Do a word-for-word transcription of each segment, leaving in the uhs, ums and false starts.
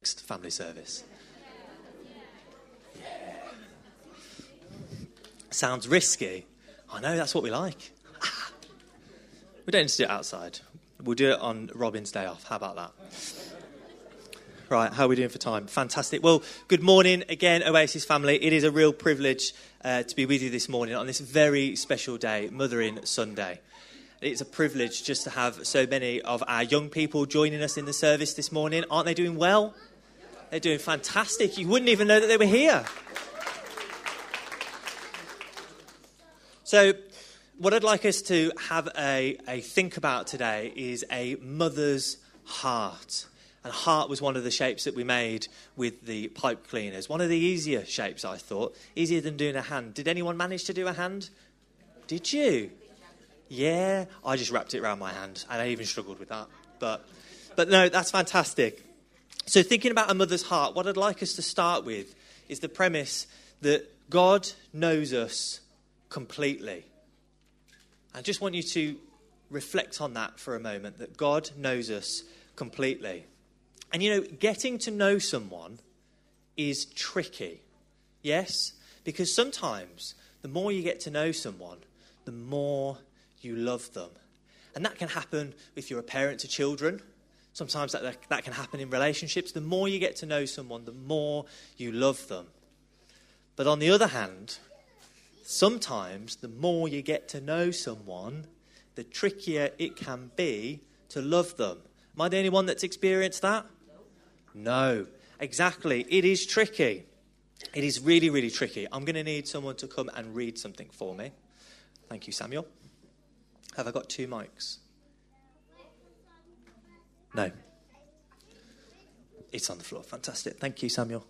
family service. Yeah. Sounds risky. I know, that's what we like. We don't need to do it outside. We'll do it on Robin's day off. How about that? Right, how are we doing for time? Fantastic. Well, good morning again, Oasis family. It is a real privilege uh, to be with you this morning on this very special day, Mothering Sunday. It's a privilege just to have so many of our young people joining us in the service this morning. Aren't they doing well? They're doing fantastic. You wouldn't even know that they were here. So what I'd like us to have a, a think about today is a mother's heart. And heart was one of the shapes that we made with the pipe cleaners. One of the easier shapes, I thought. Easier than doing a hand. Did anyone manage to do a hand? Did you? Yeah, I just wrapped it around my hand. And I even struggled with that. But, but no, that's fantastic. So thinking about a mother's heart, what I'd like us to start with is the premise that God knows us completely. I just want you to reflect on that for a moment, that God knows us completely. And, you know, getting to know someone is tricky, yes? Because sometimes the more you get to know someone, the more you love them. And that can happen if you're a parent to children. Sometimes that, that can happen in relationships. The more you get to know someone, the more you love them. But on the other hand, sometimes the more you get to know someone, the trickier it can be to love them. Am I the only one that's experienced that? No, exactly. It is tricky. It is really, really tricky. I'm going to need someone to come and read something for me. Thank you, Samuel. Have I got two mics? No. It's on the floor. Fantastic. Thank you, Samuel.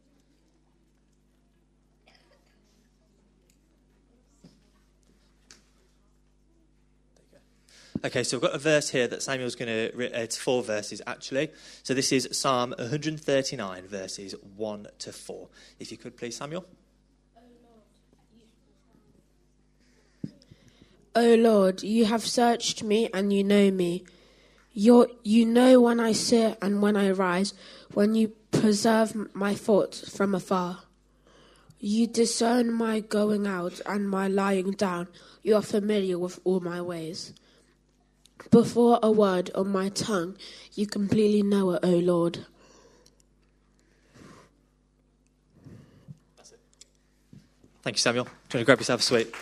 Okay, so we've got a verse here that Samuel's going to... Re- it's four verses, actually. So this is Psalm one thirty-nine, verses one to four. If you could, please, Samuel. O Lord, you have searched me and you know me. You're, you know when I sit and when I rise, when you preserve my thoughts from afar. You discern my going out and my lying down. You are familiar with all my ways. Before a word on my tongue, you completely know it, O Lord. That's it. Thank you, Samuel. Do you want to grab yourself a sweet?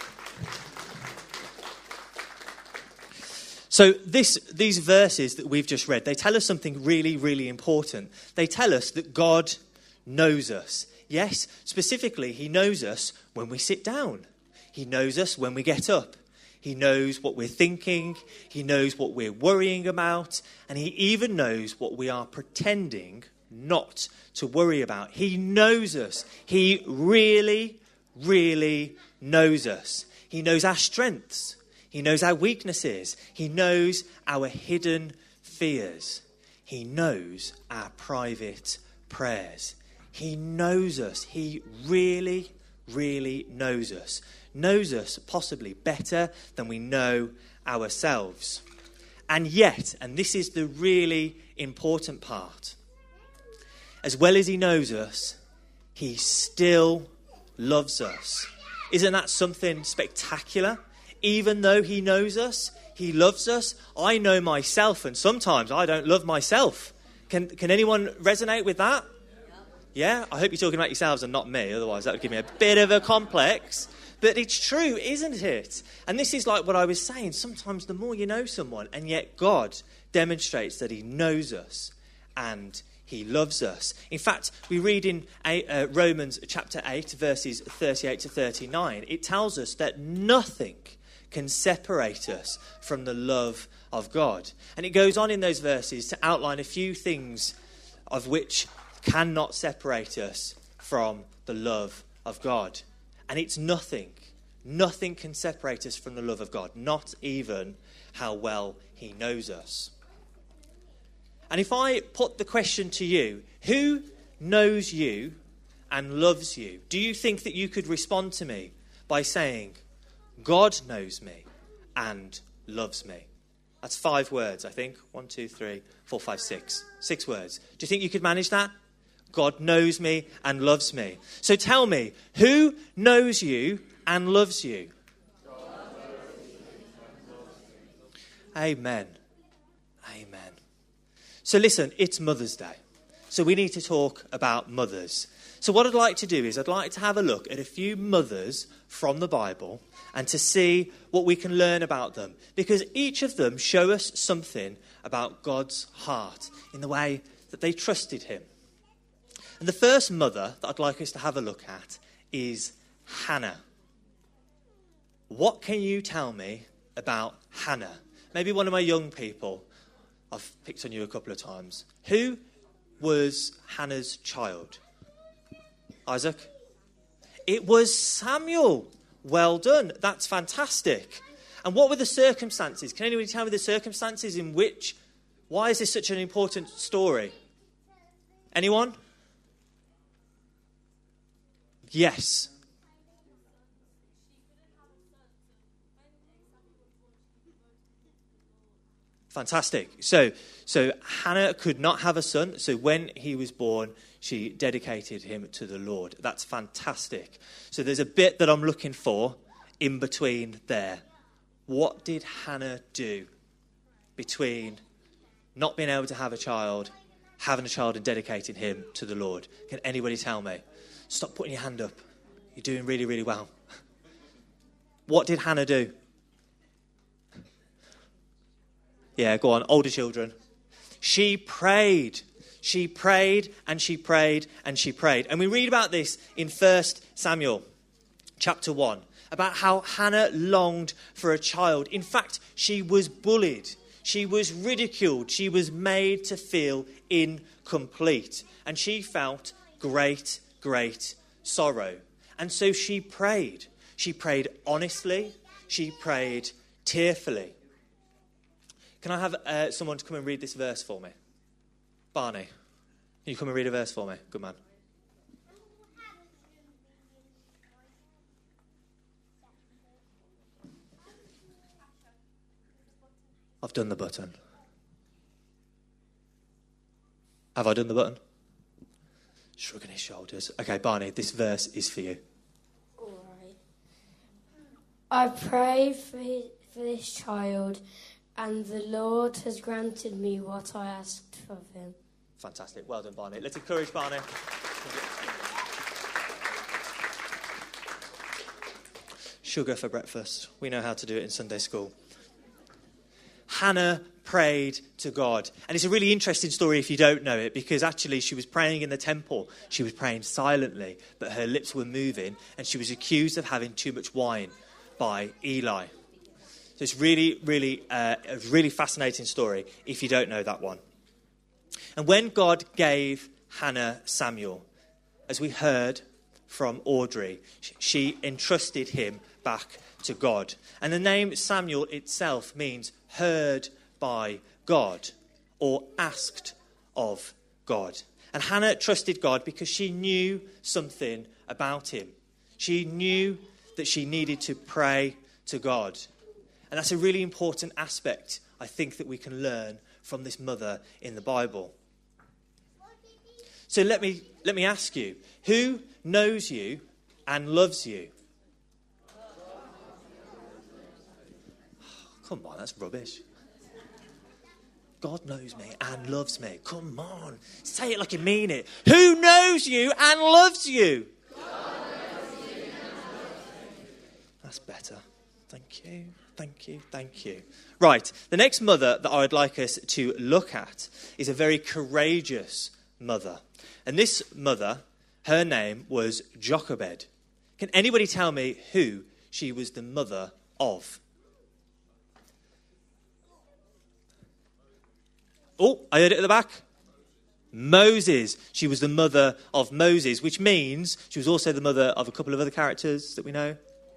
So this, these verses that we've just read, they tell us something really, really important. They tell us that God knows us. Yes, specifically, he knows us when we sit down. He knows us when we get up. He knows what we're thinking, he knows what we're worrying about, and he even knows what we are pretending not to worry about. He knows us. He really, really knows us. He knows our strengths. He knows our weaknesses. He knows our hidden fears. He knows our private prayers. He knows us. He really, really knows us. Knows us possibly better than we know ourselves. And yet, and this is the really important part, as well as he knows us, he still loves us. Isn't that something spectacular? Even though he knows us, he loves us. I know myself, and sometimes I don't love myself. Can, can anyone resonate with that? Yeah? I hope you're talking about yourselves and not me, otherwise that would give me a bit of a complex. But it's true, isn't it? And this is like what I was saying. Sometimes the more you know someone, and yet God demonstrates that he knows us and he loves us. In fact, we read in uh, Romans chapter eight, verses thirty-eight to thirty-nine, it tells us that nothing can separate us from the love of God. And it goes on in those verses to outline a few things of which cannot separate us from the love of God. And it's nothing. Nothing can separate us from the love of God, not even how well he knows us. And if I put the question to you, who knows you and loves you? Do you think that you could respond to me by saying, God knows me and loves me? That's five words, I think. One, two, three, four, five, six. Six words. Do you think you could manage that? God knows me and loves me. So tell me, who knows you and loves you? Amen. Amen. So listen, it's Mother's Day. So we need to talk about mothers. So what I'd like to do is I'd like to have a look at a few mothers from the Bible and to see what we can learn about them. Because each of them show us something about God's heart in the way that they trusted him. And the first mother that I'd like us to have a look at is Hannah. What can you tell me about Hannah? Maybe one of my young people. I've picked on you a couple of times. Who was Hannah's child? Isaac? It was Samuel. Well done. That's fantastic. And what were the circumstances? Can anybody tell me the circumstances in which... Why is this such an important story? Anyone? Yes. Fantastic. So, so Hannah could not have a son. So when he was born, she dedicated him to the Lord. That's fantastic. So there's a bit that I'm looking for in between there. What did Hannah do between not being able to have a child, having a child and dedicating him to the Lord? Can anybody tell me? Stop putting your hand up. You're doing really, really well. What did Hannah do? Yeah, go on. Older children. She prayed. She prayed and she prayed and she prayed. And we read about this in First Samuel chapter one, about how Hannah longed for a child. In fact, she was bullied. She was ridiculed. She was made to feel incomplete. And she felt great, great sorrow. And so she prayed. She prayed honestly. She prayed tearfully. Can I have uh, someone to come and read this verse for me? Barney, can you come and read a verse for me? Good man. I've done the button. Have I done the button? Shrugging his shoulders. Okay, Barney, this verse is for you. All right. I pray for, his, for this child, and the Lord has granted me what I asked of him. Fantastic. Well done, Barney. Let's encourage Barney. Sugar for breakfast. We know how to do it in Sunday school. Hannah prayed to God. And it's a really interesting story if you don't know it, because actually she was praying in the temple. She was praying silently, but her lips were moving, and she was accused of having too much wine by Eli. So it's really, really, uh, a really fascinating story if you don't know that one. And when God gave Hannah Samuel, as we heard from Audrey, she entrusted him back to God. And the name Samuel itself means heard by God or asked of God. And Hannah trusted God because she knew something about him. She knew that she needed to pray to God. And that's a really important aspect, I think, that we can learn from this mother in the Bible. So let me let me ask you, who knows you and loves you? Oh, come on, that's rubbish. God knows me and loves me. Come on, say it like you mean it. Who knows you and loves you? God knows you and loves you. That's better. Thank you. Thank you, thank you. Right, the next mother that I would like us to look at is a very courageous mother. And this mother, her name was Jochebed. Can anybody tell me who she was the mother of? Oh, I heard it at the back. Moses. She was the mother of Moses, which means she was also the mother of a couple of other characters that we know.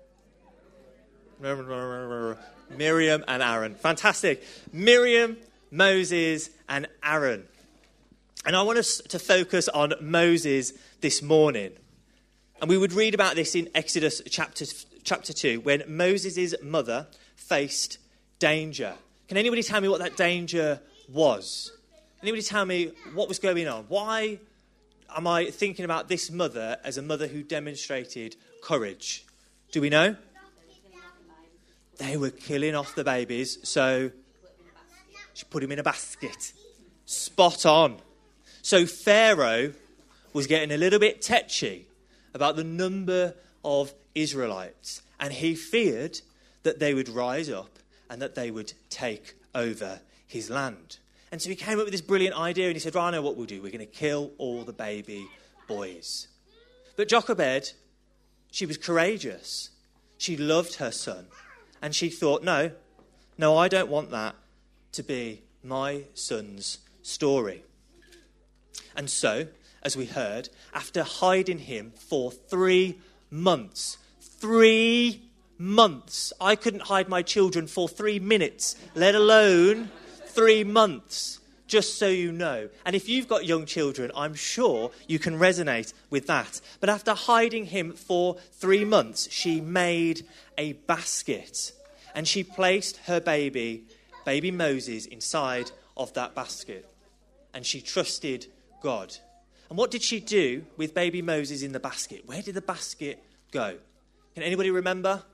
Miriam and Aaron. Fantastic. Miriam, Moses, and Aaron. And I want us to focus on Moses this morning. And we would read about this in Exodus chapter, chapter two, when Moses' mother faced danger. Can anybody tell me what that danger was? Anybody tell me what was going on? Why am I thinking about this mother as a mother who demonstrated courage? Do we know? They were killing off the babies, so she put him in a basket. Spot on. So Pharaoh was getting a little bit tetchy about the number of Israelites, and he feared that they would rise up and that they would take over his land. And so he came up with this brilliant idea, and he said, right, I know what we'll do. We're going to kill all the baby boys. But Jochebed, she was courageous. She loved her son. And she thought, no, no, I don't want that to be my son's story. And so, as we heard, after hiding him for three months, three months, I couldn't hide my children for three minutes, let alone three months, just so you know. And if you've got young children, I'm sure you can resonate with that. But after hiding him for three months, she made a basket. And she placed her baby, baby Moses, inside of that basket. And she trusted God. And what did she do with baby Moses in the basket? Where did the basket go? Can anybody remember?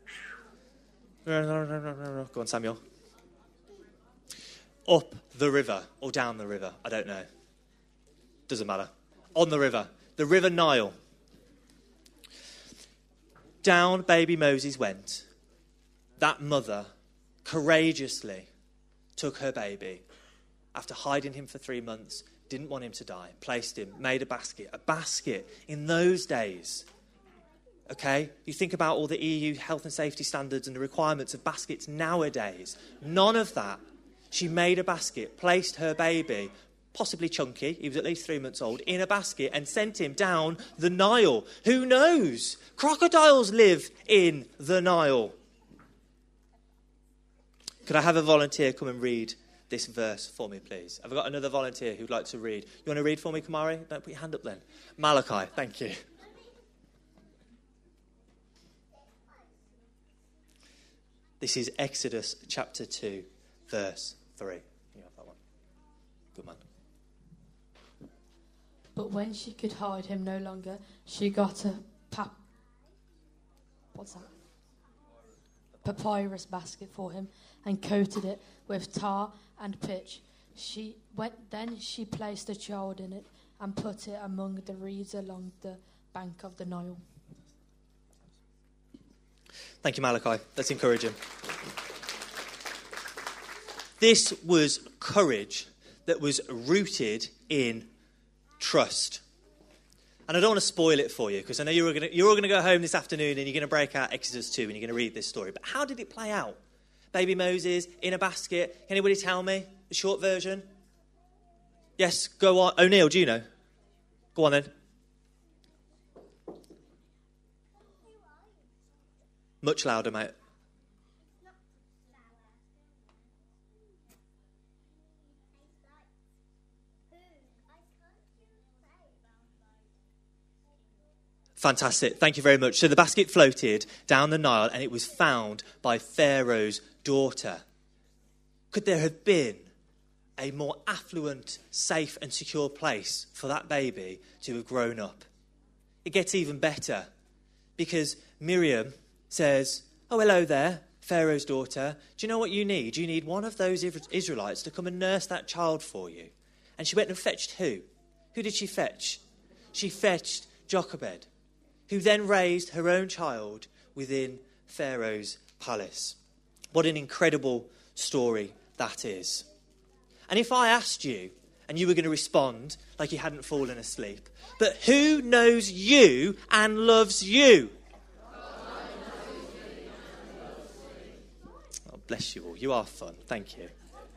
Go on, Samuel. Up the river or down the river, I don't know. Doesn't matter. On the river, the River Nile. Down baby Moses went. That mother courageously took her baby after hiding him for three months, didn't want him to die, placed him, made a basket. A basket in those days, okay? You think about all the E U health and safety standards and the requirements of baskets nowadays. None of that. She made a basket, placed her baby, possibly chunky, he was at least three months old, in a basket and sent him down the Nile. Who knows? Crocodiles live in the Nile. Could I have a volunteer come and read this verse for me, please? Have I got another volunteer who'd like to read? You want to read for me, Kamari? Don't put your hand up then. Malachi, thank you. This is Exodus chapter two, verse three. You have that one. Good man. But when she could hide him no longer, she got a pap... What's that? Papyrus basket for him and coated it with tar and pitch. She went. Then she placed the child in it and put it among the reeds along the bank of the Nile. Thank you, Malachi. That's encouraging. This was courage that was rooted in trust. And I don't want to spoil it for you, because I know you're all going to, you're all going to go home this afternoon and you're going to break out Exodus two and you're going to read this story. But how did it play out? Baby Moses in a basket. Can anybody tell me the short version? Yes, go on. O'Neill, do you know? Go on then. Much louder, mate. Fantastic. Thank you very much. So the basket floated down the Nile and it was found by Pharaoh's daughter. Could there have been a more affluent, safe and secure place for that baby to have grown up? It gets even better because Miriam says, oh, hello there, Pharaoh's daughter. Do you know what you need? You need one of those Israelites to come and nurse that child for you. And she went and fetched who? Who did she fetch? She fetched Jochebed, who then raised her own child within Pharaoh's palace. What an incredible story that is. And if I asked you, and you were going to respond like you hadn't fallen asleep, but who knows you and loves you? Oh, bless you all. You are fun. Thank you.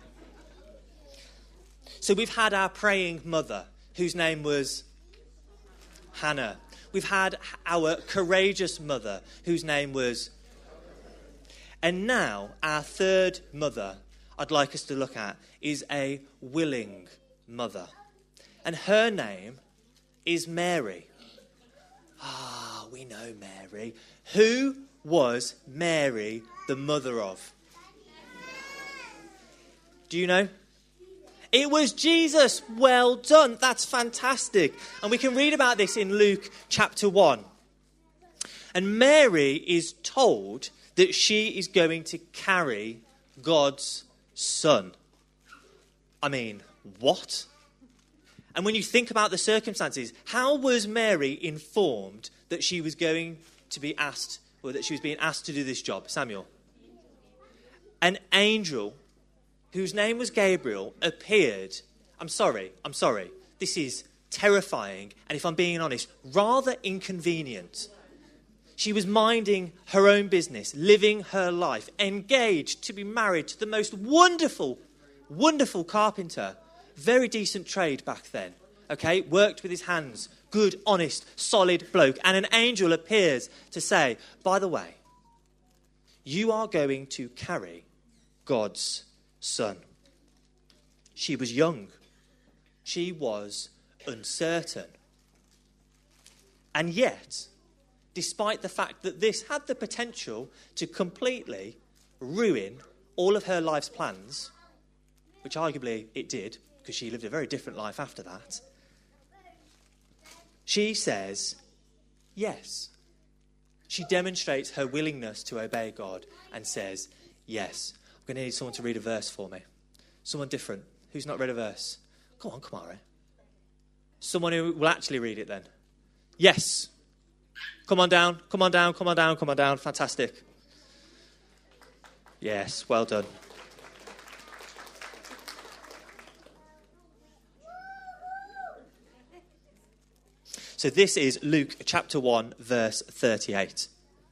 So we've had our praying mother, whose name was Hannah. We've had our courageous mother, whose name was... And now, our third mother I'd like us to look at is a willing mother. And her name is Mary. Ah, we know Mary. Who was Mary the mother of? Do you know? It was Jesus. Well done. That's fantastic. And we can read about this in Luke chapter one. And Mary is told that she is going to carry God's son. I mean, what? And when you think about the circumstances, how was Mary informed that she was going to be asked, or that she was being asked to do this job? Samuel. An angel whose name was Gabriel appeared. I'm sorry, I'm sorry. This is terrifying, and if I'm being honest, rather inconvenient. She was minding her own business, living her life, engaged to be married to the most wonderful, wonderful carpenter. Very decent trade back then. Okay, worked with his hands. Good, honest, solid bloke. And an angel appears to say, by the way, you are going to carry God's son. She was young. She was uncertain. And yet, despite the fact that this had the potential to completely ruin all of her life's plans, which arguably it did, because she lived a very different life after that, she says yes. She demonstrates her willingness to obey God and says yes. I'm going to need someone to read a verse for me. Someone different. Who's not read a verse? Go on, come on, Ray. Someone who will actually read it then. Yes. Come on down, come on down, come on down, come on down. Fantastic. Yes, well done. So this is Luke chapter one, verse thirty-eight.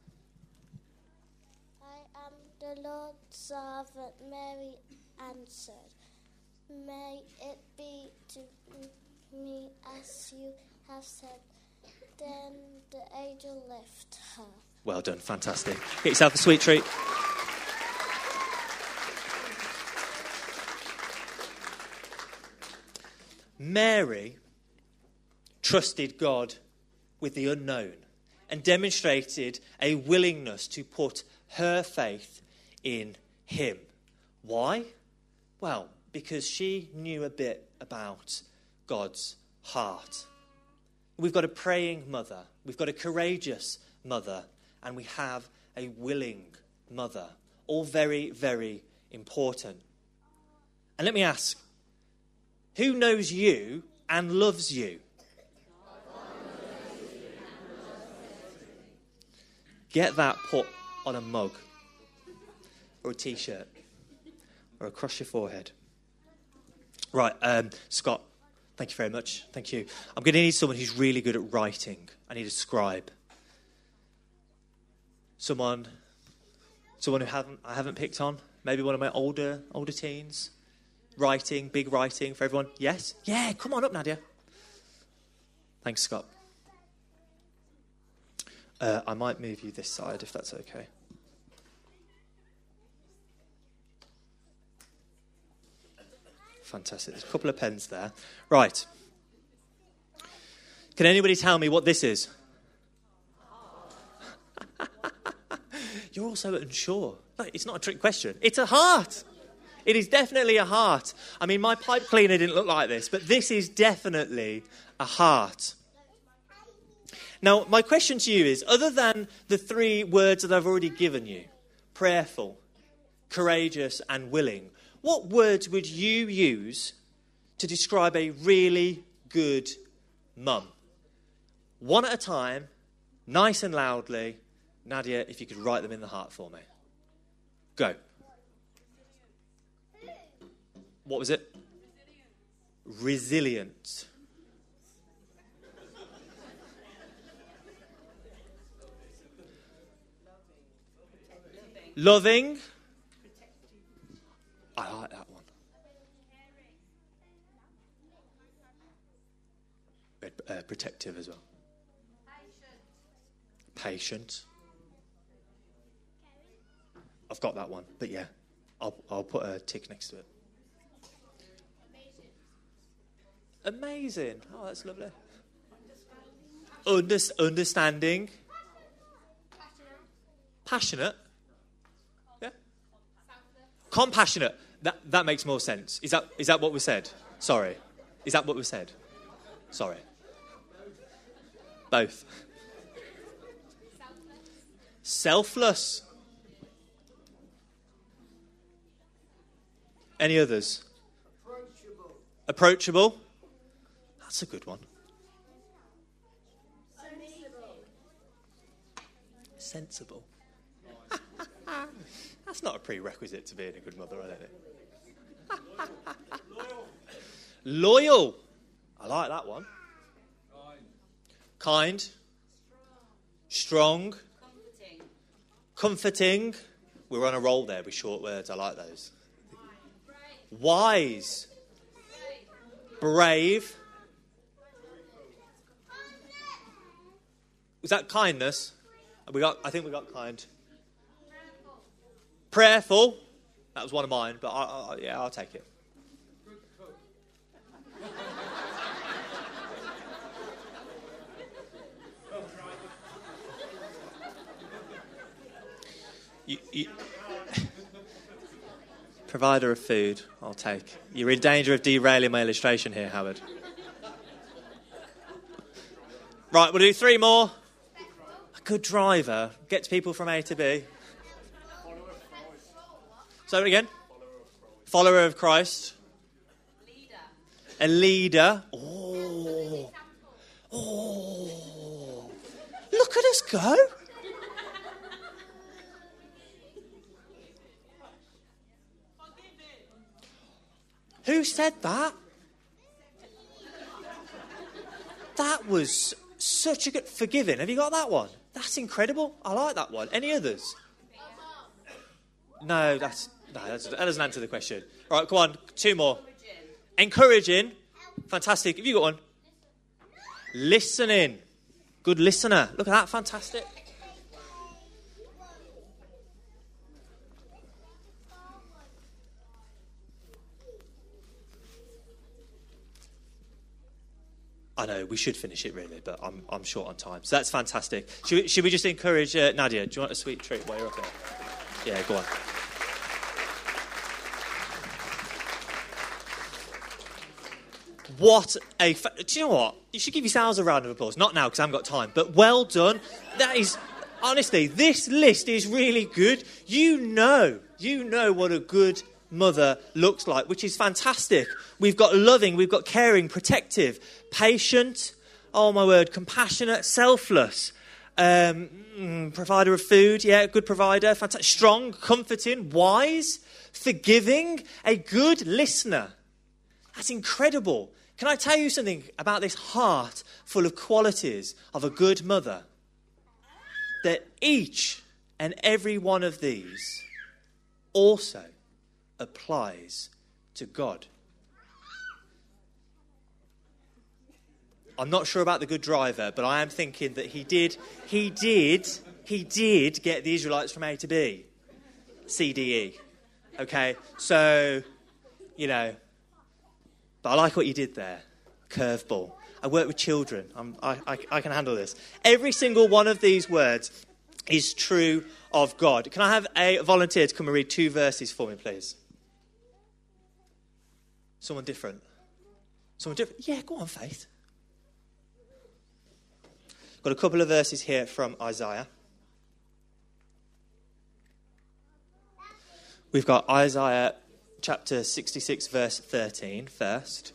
I am the Lord's servant, Mary answered. May it be to me as you have said. Then the angel left her. Well done, fantastic. Get yourself a sweet treat. Mary trusted God with the unknown and demonstrated a willingness to put her faith in him. Why? Well, because she knew a bit about God's heart. We've got a praying mother, we've got a courageous mother, and we have a willing mother. All very, very important. And let me ask, who knows you and loves you? Get that put on a mug or a t-shirt or across your forehead. Right, um, Scott, thank you very much. Thank you. I'm going to need someone who's really good at writing. I need a scribe. Someone, someone who haven't I haven't picked on. Maybe one of my older older teens. Writing, big writing for everyone. Yes? Yeah, come on up, Nadia. Thanks, Scott. Uh, I might move you this side if that's okay. Fantastic. There's a couple of pens there. Right. Can anybody tell me what this is? You're all so unsure. No, it's not a trick question. It's a heart. It is definitely a heart. I mean, my pipe cleaner didn't look like this, but this is definitely a heart. Now, my question to you is, other than the three words that I've already given you, prayerful, courageous, and willing, what words would you use to describe a really good mum? One at a time, nice and loudly. Nadia, if you could write them in the heart for me. Go. What was it? Resilient. Resilient. Loving. I like that one. Uh, protective as well. Patient. I've got that one, but yeah, I'll I'll put a tick next to it. Amazing. Oh, that's lovely. Under, understanding. Passionate. Yeah. Compassionate. That that makes more sense. Is that is that what was said? Sorry. Is that what was said? Sorry. Both. Selfless. Any others? Approachable. Approachable. That's a good one. Sensible. That's not a prerequisite to being a good mother, I don't think. Loyal. Loyal. I like that one. Kind. Kind. Strong. Comforting. Comforting. We're on a roll there with short words. I like those. Wise. Brave. Was that kindness? We got. I think we got kind. Prayerful. That was one of mine, but I, I, yeah, I'll take it. You, you, provider of food, I'll take. You're in danger of derailing my illustration here, Howard. Right, we'll do three more. A good driver gets people from A to B. Say it again. Follower of Christ. Leader. A leader. Oh. Oh. Look at us go. Who said that? That was such a good... Forgiving. Have you got that one? That's incredible. I like that one. Any others? No, that's... No, that's, that doesn't answer the question. All right, come on. Two more. Encouraging. Encouraging. Fantastic. Have you got one? Listening. Good listener. Look at that. Fantastic. I know, we should finish it really, but I'm I'm short on time. So that's fantastic. Should we, should we just encourage uh, Nadia? Do you want a sweet treat while you're up there? Yeah, go on. What a... Fa- Do you know what? You should give yourselves a round of applause. Not now, because I haven't got time. But well done. That is... Honestly, this list is really good. You know, you know what a good mother looks like, which is fantastic. We've got loving, we've got caring, protective, patient, oh my word, compassionate, selfless, um, mm, provider of food, yeah, good provider, fantastic, strong, comforting, wise, forgiving, a good listener. That's incredible. Can I tell you something about this heart full of qualities of a good mother? That each and every one of these also applies to God. I'm not sure about the good driver, but I am thinking that he did, he did, he did get the Israelites from A to B. C D E. Okay, so, you know, but I like what you did there. Curveball. I work with children. I'm, I, I, I can handle this. Every single one of these words is true of God. Can I have a volunteer to come and read two verses for me, please? Someone different. Someone different. Yeah, go on, Faith. Got a couple of verses here from Isaiah. We've got Isaiah chapter sixty-six, verse thirteen first.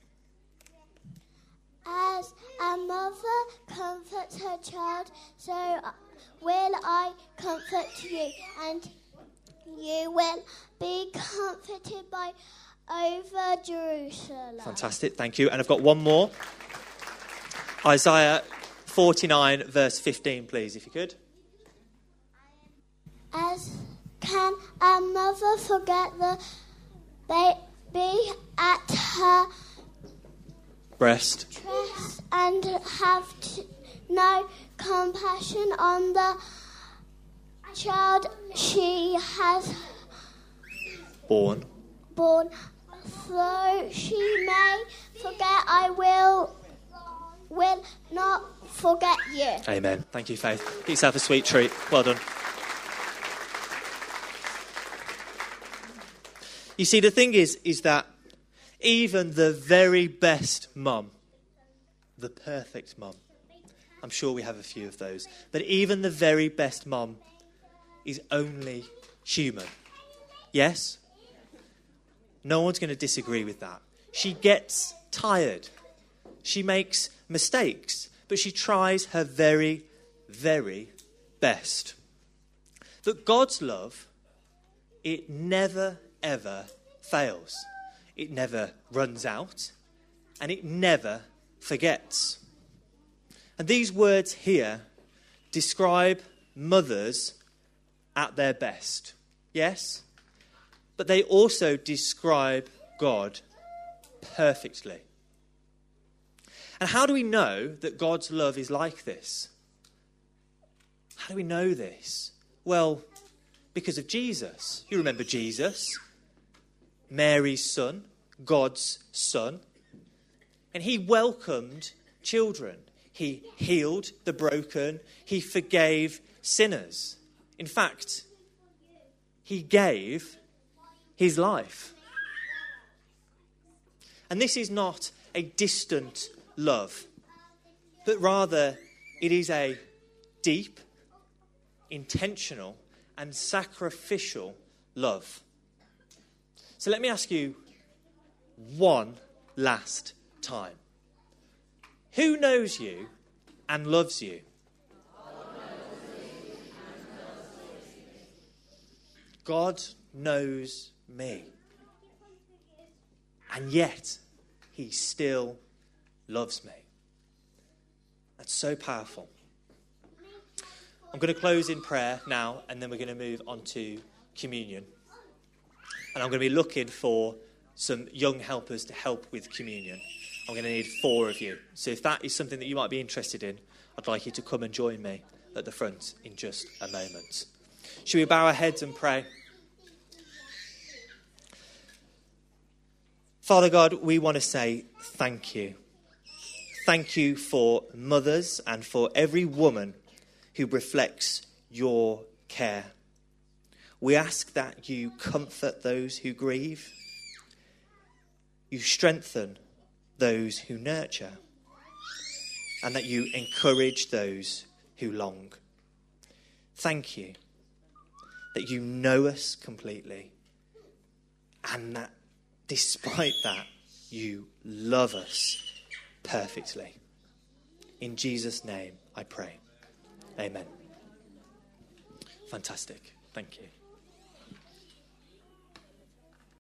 As a mother comforts her child, so will I comfort you, and you will be comforted by over Jerusalem. Fantastic, thank you. And I've got one more. Isaiah forty-nine, verse fifteen, please, if you could. As can a mother forget the baby at her breast breast and have t- no compassion on the child she has born. Born, though she may forget, I will will not forget you. Amen. Thank you, Faith. Get yourself a sweet treat. Well done. You see, the thing is, is that even the very best mum, the perfect mum, I'm sure we have a few of those, but even the very best mum is only human. Yes? No one's going to disagree with that. She gets tired. She makes mistakes, but she tries her very, very best. But God's love, it never, ever fails. It never runs out, and it never forgets. And these words here describe mothers at their best. Yes? But they also describe God perfectly. And how do we know that God's love is like this? How do we know this? Well, because of Jesus. You remember Jesus, Mary's son, God's son. And he welcomed children. He healed the broken. He forgave sinners. In fact, he gave his life. And this is not a distant love, but rather it is a deep, intentional, and sacrificial love. So let me ask you one last time. Who knows you and loves you? God knows me. And yet, he still loves me. That's so powerful. I'm going to close in prayer now, and then we're going to move on to communion. And I'm going to be looking for some young helpers to help with communion. I'm going to need four of you. So if that is something that you might be interested in, I'd like you to come and join me at the front in just a moment. Should we bow our heads and pray? Father God, we want to say thank you. Thank you for mothers and for every woman who reflects your care. We ask that you comfort those who grieve. You strengthen those who nurture. And that you encourage those who long. Thank you that you know us completely. And that despite that, you love us perfectly. In Jesus' name, I pray. Amen. Fantastic. Thank you.